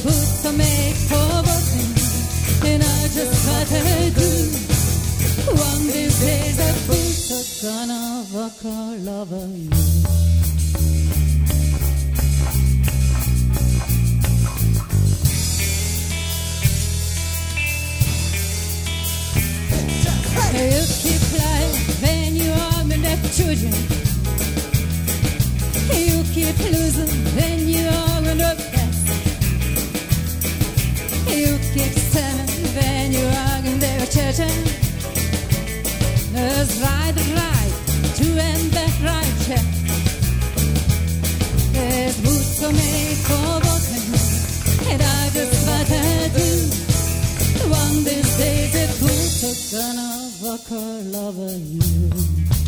boots are made for walking, and I just what I do. One of these days the boots are gonna walk all over you. You keep flying when you are with the children. You keep losing when you are in the past. You keep standing when you are in the church. There's right, to and that right, yeah. There's boots for me for walking, and I just what I do. One of these days the boots are gonna walk all over you.